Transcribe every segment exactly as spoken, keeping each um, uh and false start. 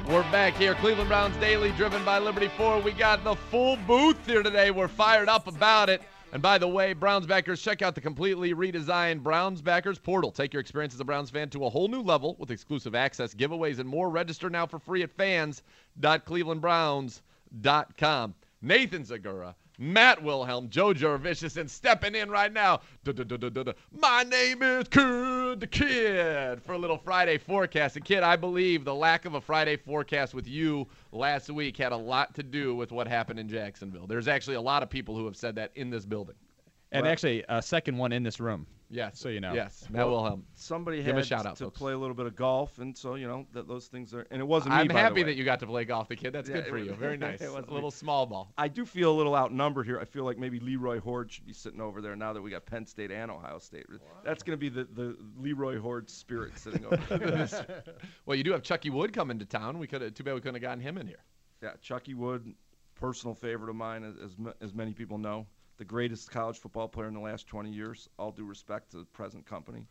We're back here, Cleveland Browns Daily, driven by Liberty four. We got the full booth here today. We're fired up about it. And by the way, Browns backers, check out the completely redesigned Browns Backers portal. Take your experience as a Browns fan to a whole new level with exclusive access, giveaways, and more. Register now for free at fans dot cleveland browns dot com. Nathan Zagura, Matt Wilhelm, Joe Jurevicius, and stepping in right now. Da-da-da-da-da-da. My name is Kid the Kid for a little Friday forecast. And Kid, I believe the lack of a Friday forecast with you last week had a lot to do with what happened in Jacksonville. There's actually a lot of people who have said that in this building. And well, actually, a second one in this room. Yes. So you know. Yes, Matt well, Wilhelm. Somebody Give had a shout out, to folks. play a little bit of golf, and so, you know, that those things are – and it wasn't me, I'm by the happy way. that you got to play golf, the Kid. That's Yeah, good for it you. was- Very nice. it A wasn't little me. small ball. I do feel a little outnumbered here. I feel like maybe Leroy Horde should be sitting over there now that we got Penn State and Ohio State. That's going to be the, the Leroy Horde spirit sitting over there. Well, you do have Chucky Wood coming to town. We could have. Too bad we couldn't have gotten him in here. Yeah, Chucky Wood, personal favorite of mine, as, as, m- as many people know. The greatest college football player in the last twenty years. All due respect to the present company.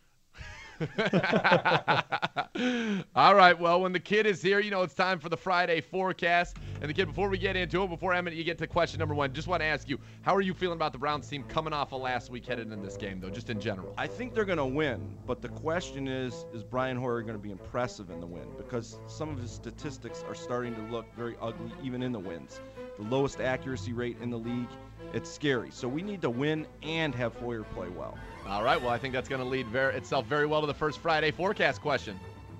All right, well, when the Kid is here, you know it's time for the Friday forecast. And the Kid, before we get into it, before Emmett, you get to question number one, just want to ask you, how are you feeling about the Browns team coming off of last week headed into this game, though, just in general? I think they're going to win, but the question is, is Brian Hoyer going to be impressive in the win? Because some of his statistics are starting to look very ugly, even in the wins. The lowest accuracy rate in the league. It's scary. So we need to win and have Hoyer play well. All right, well, I think that's going to lead ver- itself very well to the first Friday forecast question.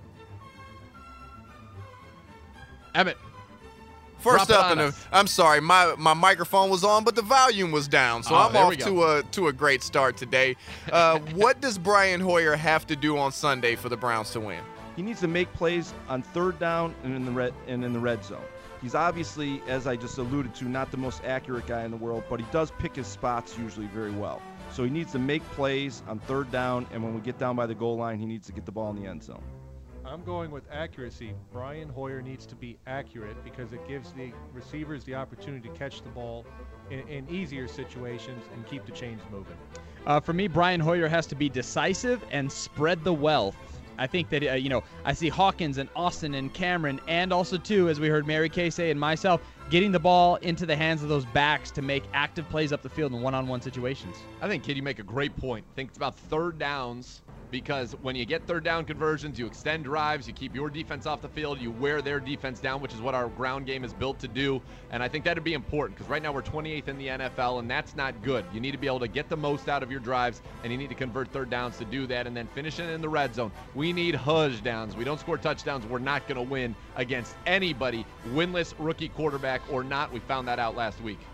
Emmett. First Drop it up, on in the, us. I'm sorry, my, my microphone was on, but the volume was down, so Oh, I'm there we off go. to a to a great start today. Uh, what does Brian Hoyer have to do on Sunday for the Browns to win? He needs to make plays on third down and in the red and in the red zone. He's obviously, as I just alluded to, not the most accurate guy in the world, but he does pick his spots usually very well. So he needs to make plays on third down, and when we get down by the goal line, he needs to get the ball in the end zone. I'm going with accuracy. Brian Hoyer needs to be accurate because it gives the receivers the opportunity to catch the ball in, in easier situations and keep the chains moving. Uh, for me, Brian Hoyer has to be decisive and spread the wealth. I think that, uh, you know, I see Hawkins and Austin and Cameron and also, too, as we heard Mary Kay say and myself, getting the ball into the hands of those backs to make active plays up the field in one-on-one situations. I think, Kid, you make a great point. I think it's about third downs because when you get third down conversions, you extend drives, you keep your defense off the field, you wear their defense down, which is what our ground game is built to do. And I think that would be important because right now we're twenty-eighth in the N F L, and that's not good. You need to be able to get the most out of your drives, and you need to convert third downs to do that and then finish it in the red zone. We need hush downs. We don't score touchdowns, we're not going to win against anybody, winless rookie quarterback or not. We found that out last week.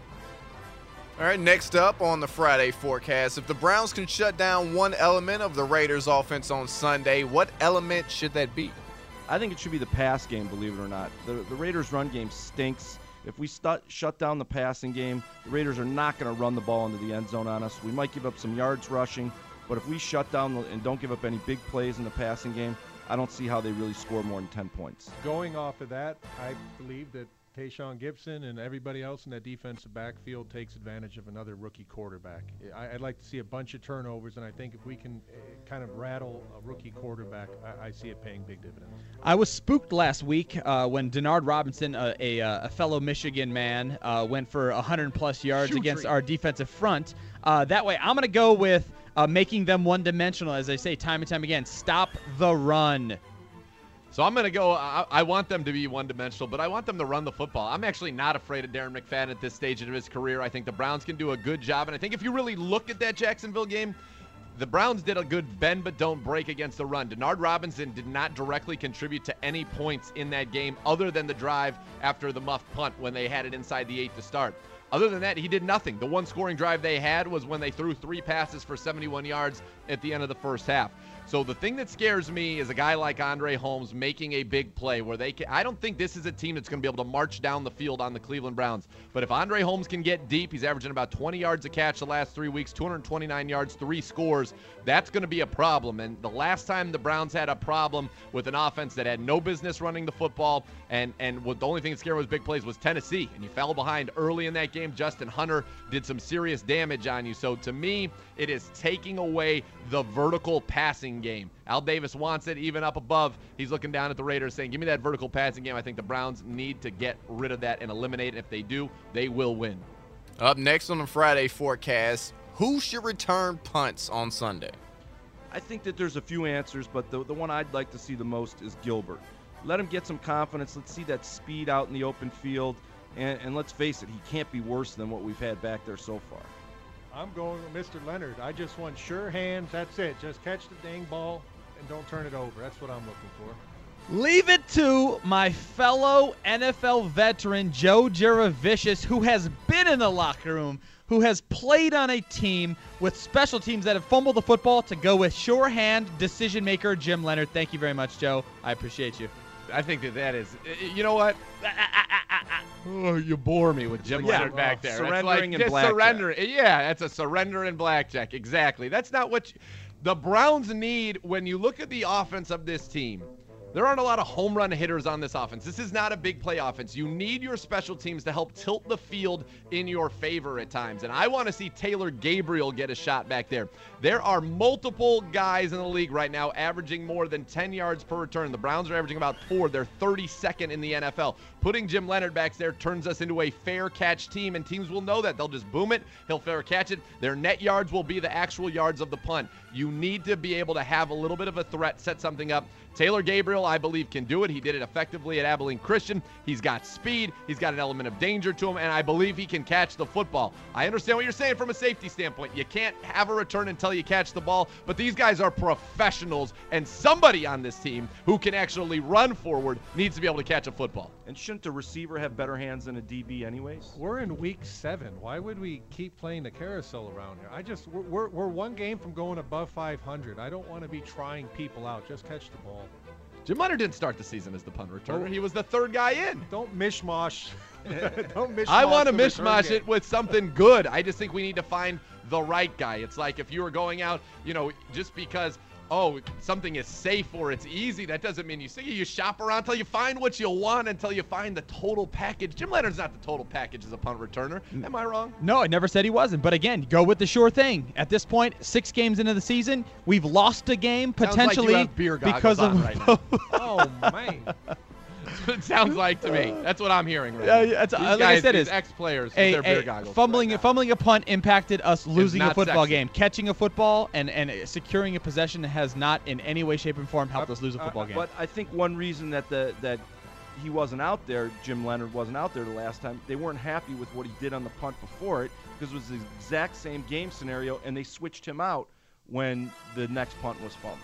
All right, next up on the Friday forecast, if the Browns can shut down one element of the Raiders' offense on Sunday, what element should that be? I think it should be the pass game, believe it or not. The, the Raiders' run game stinks. If we stu- shut down the passing game, the Raiders are not going to run the ball into the end zone on us. We might give up some yards rushing, but if we shut down the, and don't give up any big plays in the passing game, I don't see how they really score more than ten points. Going off of that, I believe that Tayshaun Gibson and everybody else in that defensive backfield takes advantage of another rookie quarterback. I, I'd like to see a bunch of turnovers, and I think if we can uh, kind of rattle a rookie quarterback, I, I see it paying big dividends. I was spooked last week uh, when Denard Robinson, uh, a, uh, a fellow Michigan man, uh, went for one hundred plus yards Shoot against tree. our defensive front. Uh, that way, I'm going to go with uh, making them one-dimensional, as I say time and time again. Stop the run. So I'm going to go, I, I want them to be one-dimensional, but I want them to run the football. I'm actually not afraid of Darren McFadden at this stage of his career. I think the Browns can do a good job, and I think if you really look at that Jacksonville game, the Browns did a good bend but don't break against the run. Denard Robinson did not directly contribute to any points in that game other than the drive after the muffed punt when they had it inside the eight to start. Other than that, he did nothing. The one scoring drive they had was when they threw three passes for seventy-one yards at the end of the first half. So the thing that scares me is a guy like Andre Holmes making a big play where they can, I don't think this is a team that's going to be able to march down the field on the Cleveland Browns. But if Andre Holmes can get deep, he's averaging about twenty yards a catch the last three weeks, two hundred twenty-nine yards, three scores. That's going to be a problem. And the last time the Browns had a problem with an offense that had no business running the football and, and what the only thing that scared was big plays was Tennessee. And you fell behind early in that game. Justin Hunter did some serious damage on you. So to me, it is taking away the vertical passing passing game. Al Davis wants it even up above. He's looking down at the Raiders saying, give me that vertical passing game. I think the Browns need to get rid of that and eliminate it. If they do, they will win. Up next on the Friday forecast, who should return punts on Sunday? I think that there's a few answers, but the, the one I'd like to see the most is Gilbert. Let him get some confidence. Let's see that speed out in the open field. And, and let's face it, he can't be worse than what we've had back there so far. I'm going with Mister Leonard. I just want sure hands. That's it. Just catch the dang ball and don't turn it over. That's what I'm looking for. Leave it to my fellow N F L veteran, Joe Juravicius, who has been in the locker room, who has played on a team with special teams that have fumbled the football, to go with sure-hand decision-maker Jim Leonard. Thank you very much, Joe. I appreciate you. I think that that is, you know what? Oh, you bore me with Jim Yeah, Leonard back uh, there. surrendering That's like, in just blackjack. surrender. Yeah, that's a surrender in blackjack. Exactly. That's not what you, the Browns need. When you look at the offense of this team, there aren't a lot of home run hitters on this offense. This is not a big play offense. You need your special teams to help tilt the field in your favor at times. And I want to see Taylor Gabriel get a shot back there. There are multiple guys in the league right now averaging more than ten yards per return. The Browns are averaging about four. They're thirty-second in the N F L. Putting Jim Leonard back there turns us into a fair catch team, and teams will know that. They'll just boom it. He'll fair catch it. Their net yards will be the actual yards of the punt. You need to be able to have a little bit of a threat, set something up. Taylor Gabriel, I believe, can do it. He did it effectively at Abilene Christian. He's got speed. He's got an element of danger to him, and I believe he can catch the football. I understand what you're saying from a safety standpoint. You can't have a return until you catch the ball, but these guys are professionals, and somebody on this team who can actually run forward needs to be able to catch a football. And shouldn't a receiver have better hands than a D B anyways? We're in week seven. Why would we keep playing the carousel around here? I just we're, we're, we're one game from going above five hundred. I don't want to be trying people out. Just catch the ball. Jim Leonard didn't start the season as the punt returner. He was the third guy in. Don't mishmash. don't mishmash. I want to the return mishmash game. it with something good. I just think we need to find the right guy. It's like if you were going out, you know, just because, oh, something is safe or it's easy, that doesn't mean you see you shop around until you find what you want, until you find the total package. Jim Leonard's not the total package as a punt returner. Am I wrong? No, I never said he wasn't. But again, go with the sure thing. At this point, six games into the season, we've lost a game Sounds like you potentially have beer goggles because on of right now. Oh man. That's what it sounds like to me. That's what I'm hearing right Yeah, now. yeah, it's- These uh, like I guys, said, these is ex-players with a, their beer a goggles. fumbling right now. fumbling a punt impacted us losing a not football sexy. game. Catching a football and, and securing a possession has not in any way, shape, or form helped us lose a uh, football game. But I think one reason that the that he wasn't out there, Jim Leonard wasn't out there the last time, they weren't happy with what he did on the punt before it, because it was the exact same game scenario, and they switched him out when the next punt was fumbled.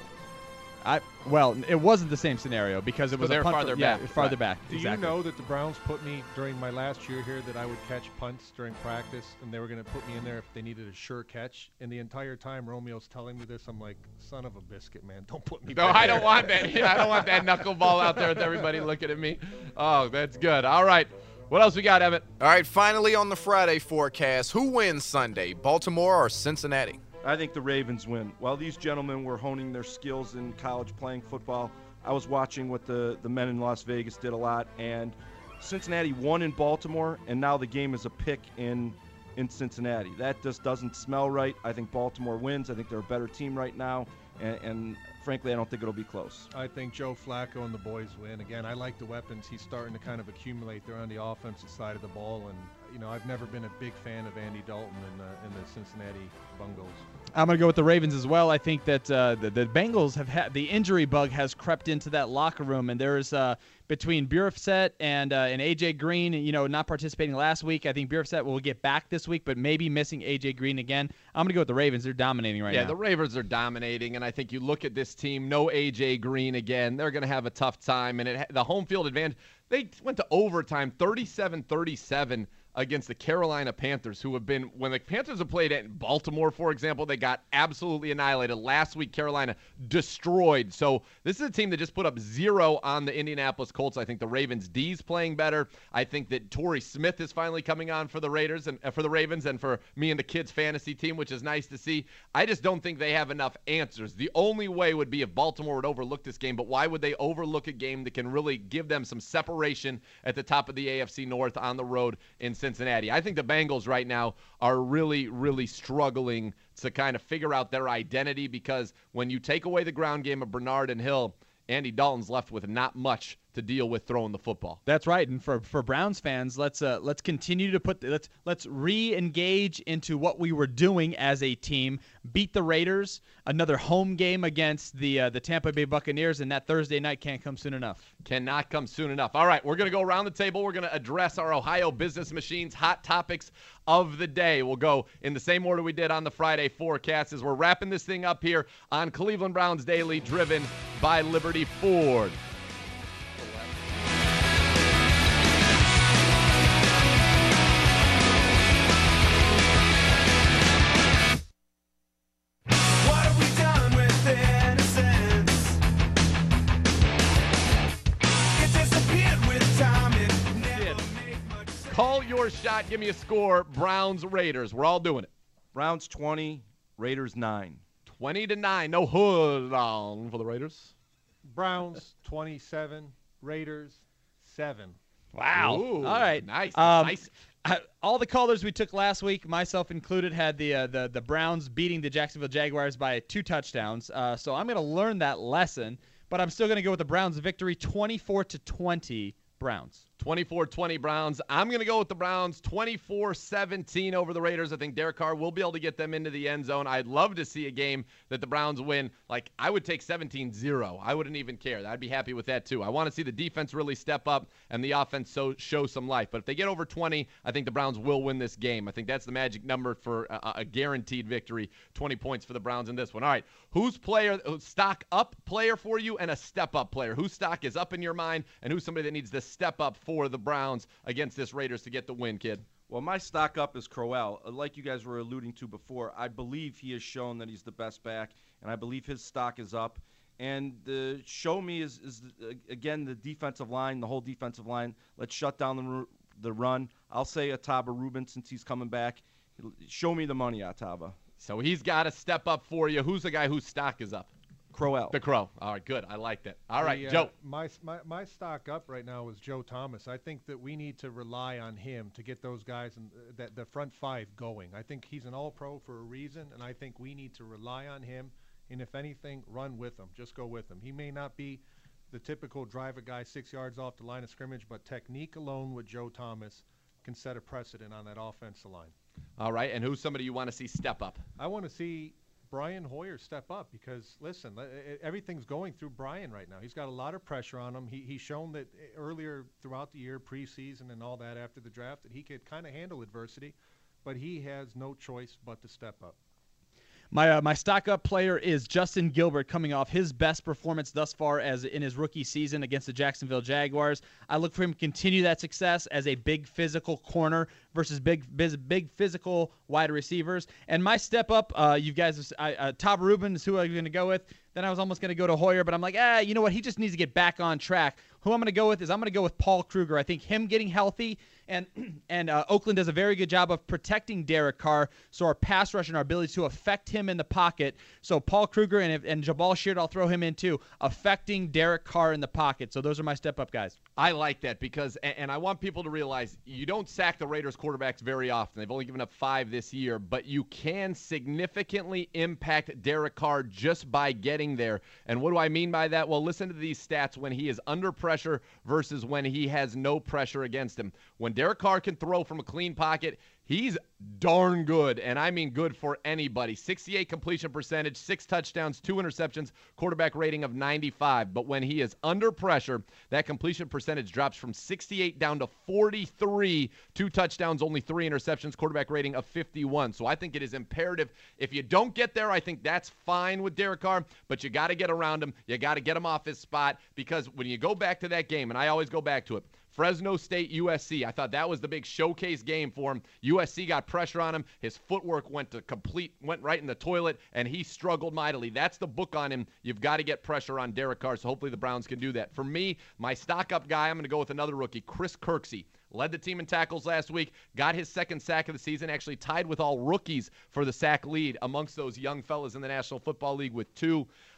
I well, it wasn't the same scenario because it So was they're a punt farther from- yeah, back. farther Right. back. Do exactly. you know that the Browns put me during my last year here that I would catch punts during practice, and they were going to put me in there if they needed a sure catch? And the entire time Romeo's telling me this, I'm like, son of a biscuit, man, don't put me. No, back I don't there." want that. Yeah, I don't want that knuckleball out there with everybody looking at me. Oh, that's good. All right. What else we got, Emmett? All right, finally on the Friday forecast, who wins Sunday, Baltimore or Cincinnati? I think the Ravens win. While these gentlemen were honing their skills in college playing football, I was watching what the, the men in Las Vegas did a lot, and Cincinnati won in Baltimore, and now the game is a pick in in Cincinnati. That just doesn't smell right. I think Baltimore wins. I think they're a better team right now, and, and frankly, I don't think it'll be close. I think Joe Flacco and the boys win. Again, I like the weapons he's starting to kind of accumulate there on the offensive side of the ball, and you know I've never been a big fan of Andy Dalton in the, in the Cincinnati Bungles. I'm going to go with the Ravens as well. I think that uh, the, the Bengals have had the injury bug has crept into that locker room, and there's uh, between Burfict and uh, and A J Green, you know, not participating last week. I think Burfict will get back this week, but maybe missing A J Green again. I'm going to go with the Ravens. They're dominating right yeah, now. the Ravens are dominating, and I think you look at this team, no A J Green again. They're going to have a tough time, and it, the home field advantage, they went to overtime thirty-seven thirty-seven against the Carolina Panthers, who have been, when the Panthers have played at Baltimore, for example, they got absolutely annihilated. Last week, Carolina destroyed. So this is a team that just put up zero on the Indianapolis Colts. I think the Ravens D's playing better. I think that Torrey Smith is finally coming on for the Raiders and uh, for the Ravens and for me and the kids' fantasy team, which is nice to see. I just don't think they have enough answers. The only way would be if Baltimore would overlook this game, but why would they overlook a game that can really give them some separation at the top of the A F C North on the road in Cincinnati. I think the Bengals right now are really, really struggling to kind of figure out their identity, because when you take away the ground game of Bernard and Hill, Andy Dalton's left with not much to deal with throwing the football. That's right. And for, for Browns fans, let's uh, let's continue to put the, let's let's re-engage into what we were doing as a team. Beat the Raiders, another home game against the uh, the Tampa Bay Buccaneers, and that Thursday night can't come soon enough. Cannot come soon enough. All right, we're going to go around the table. We're going to address our Ohio Business Machines hot topics of the day. We'll go in the same order we did on the Friday forecast as we're wrapping this thing up here on Cleveland Browns Daily, driven by Liberty Ford. Call your shot. Give me a score. Browns, Raiders. We're all doing it. Browns twenty, Raiders nine. twenty to nine. No hood on for the Raiders. Browns twenty-seven, Raiders seven. Wow. Ooh, all right. Nice. Um, nice. I, all the callers we took last week, myself included, had the uh, the the Browns beating the Jacksonville Jaguars by two touchdowns. Uh, so I'm going to learn that lesson, but I'm still going to go with the Browns victory, twenty-four to twenty. Browns. twenty-four twenty Browns. I'm going to go with the Browns twenty-four seventeen over the Raiders. I think Derek Carr will be able to get them into the end zone. I'd love to see a game that the Browns win. Like, I would take seventeen zero. I wouldn't even care. I'd be happy with that, too. I want to see the defense really step up and the offense so, show some life. But if they get over twenty, I think the Browns will win this game. I think that's the magic number for a, a guaranteed victory. twenty points for the Browns in this one. All right, who's player, stock up player for you and a step up player? Whose stock is up in your mind, and who's somebody that needs to step up for the Browns against this Raiders to get the win, kid? Well, my stock up is Crowell. Like you guys were alluding to before, I believe he has shown that he's the best back, and I believe his stock is up. And the show me is, is uh, again, the defensive line, the whole defensive line. Let's shut down the, the run. I'll say Ataba Rubin since he's coming back. Show me the money, Ataba. So he's got to step up for you. Who's the guy whose stock is up? Crowell. The Crow. All right, good. I like that. All right, The, uh, Joe. My, my my stock up right now is Joe Thomas. I think that we need to rely on him to get those guys and uh, that the front five going. I think he's an all-pro for a reason, and I think we need to rely on him. And if anything, run with him. Just go with him. He may not be the typical drive a guy six yards off the line of scrimmage, but technique alone with Joe Thomas can set a precedent on that offensive line. All right, and who's somebody you want to see step up? I want to see Brian Hoyer step up because, listen, everything's going through Brian right now. He's got a lot of pressure on him. He, he's shown that earlier throughout the year, preseason and all that after the draft, that he could kind of handle adversity, but he has no choice but to step up. My uh, my stock up player is Justin Gilbert, coming off his best performance thus far as in his rookie season against the Jacksonville Jaguars. I look for him to continue that success as a big physical corner versus big big, big physical wide receivers. And my step up, uh, you guys, I, uh, Todd Rubin is who I'm going to go with. Then I was almost going to go to Hoyer, but I'm like, ah, you know what? He just needs to get back on track. Who I'm going to go with is I'm going to go with Paul Kruger. I think him getting healthy, and and uh, Oakland does a very good job of protecting Derek Carr, so our pass rush and our ability to affect him in the pocket. So Paul Kruger and, and Jabal Sheard, I'll throw him in too, affecting Derek Carr in the pocket. So those are my step-up guys. I like that because, and, and I want people to realize, you don't sack the Raiders quarterbacks very often. They've only given up five this year, but you can significantly impact Derek Carr just by getting there. And what do I mean by that? Well, listen to these stats when he is under pressure versus when he has no pressure against him. When Derek Carr can throw from a clean pocket, he's darn good, and I mean good for anybody. sixty-eight completion percentage, six touchdowns, two interceptions, quarterback rating of ninety-five. But when he is under pressure, that completion percentage drops from sixty-eight down to forty-three. Two touchdowns, only three interceptions, quarterback rating of fifty-one. So I think it is imperative. If you don't get there, I think that's fine with Derek Carr, but you got to get around him. You got to get him off his spot because when you go back to that game, and I always go back to it, Fresno State, U S C. I thought that was the big showcase game for him. U S C got pressure on him. His footwork went to complete, went right in the toilet, and he struggled mightily. That's the book on him. You've got to get pressure on Derek Carr, so hopefully the Browns can do that. For me, my stock-up guy, I'm going to go with another rookie, Chris Kirksey. Led the team in tackles last week, got his second sack of the season, actually tied with all rookies for the sack lead amongst those young fellas in the National Football League with two.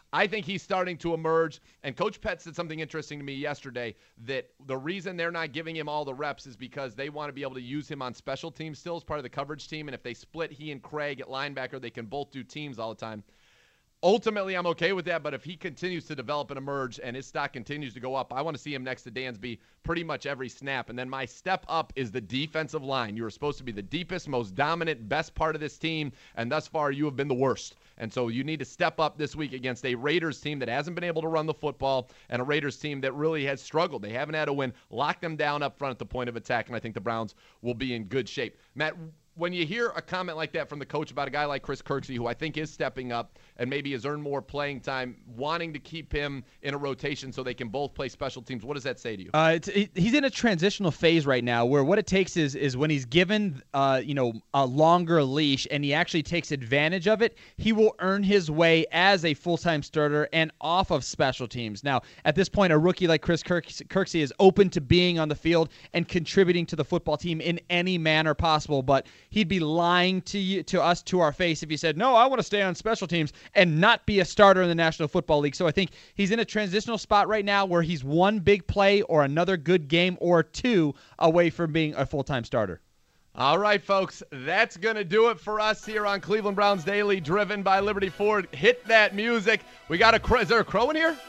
I think he's starting to emerge. And Coach Pett said something interesting to me yesterday, that the reason they're not giving him all the reps is because they want to be able to use him on special teams still as part of the coverage team. And if they split he and Craig at linebacker, they can both do teams all the time. Ultimately, I'm okay with that, but if he continues to develop and emerge and his stock continues to go up, I want to see him next to Dansby pretty much every snap. And then my step up is the defensive line. You are supposed to be the deepest, most dominant, best part of this team, and thus far you have been the worst. And so you need to step up this week against a Raiders team that hasn't been able to run the football and a Raiders team that really has struggled. They haven't had a win. Lock them down up front at the point of attack, and I think the Browns will be in good shape. Matt, when you hear a comment like that from the coach about a guy like Chris Kirksey, who I think is stepping up and maybe has earned more playing time, wanting to keep him in a rotation so they can both play special teams, what does that say to you? Uh, it's, it, he's in a transitional phase right now where what it takes is is when he's given uh, you know, a longer leash and he actually takes advantage of it, he will earn his way as a full-time starter and off of special teams. Now, at this point, a rookie like Chris Kirksey is open to being on the field and contributing to the football team in any manner possible, but he'd be lying to you, to us, to our face if he said, no, I want to stay on special teams and not be a starter in the National Football League. So I think he's in a transitional spot right now where he's one big play or another good game or two away from being a full-time starter. All right, folks, that's going to do it for us here on Cleveland Browns Daily, driven by Liberty Ford. Hit that music. We got a crow. Is there a crow in here?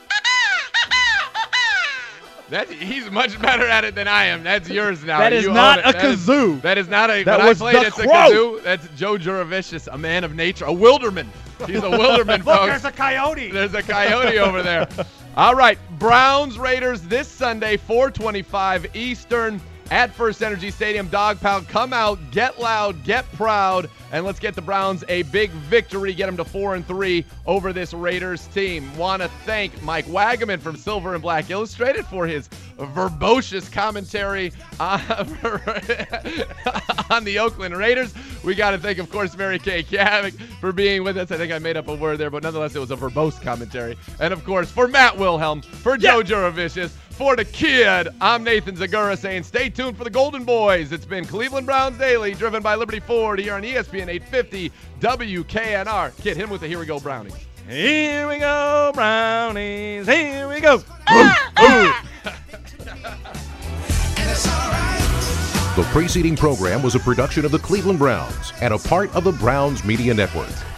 That, he's much better at it than I am. That's yours now. That is you not a that kazoo. Is, that is not a. That when was I played, the it's crow. a kazoo. That's Joe Juravicius, a man of nature, a wilderman. He's a wilderman, Look, folks. there's a coyote. There's a coyote over there. All right, Browns Raiders this Sunday, four twenty-five Eastern at First Energy Stadium. Dog Pound, come out, get loud, get proud, and let's get the Browns a big victory. Get them to four and three over this Raiders team. Want to thank Mike Wagaman from Silver and Black Illustrated for his verbose commentary on, on the Oakland Raiders. We got to thank, of course, Mary Kay Kavik for being with us. I think I made up a word there, but nonetheless, it was a verbose commentary. And, of course, for Matt Wilhelm, for Joe yeah. Juravicius, for the kid, I'm Nathan Zagura saying stay tuned for the Golden Boys. It's been Cleveland Browns Daily, driven by Liberty Ford here on E S P N eight fifty W K N R. Kid, him with the Here We Go Brownies. Here we go, Brownies. Here we go. The preceding program was a production of the Cleveland Browns and a part of the Browns Media Network.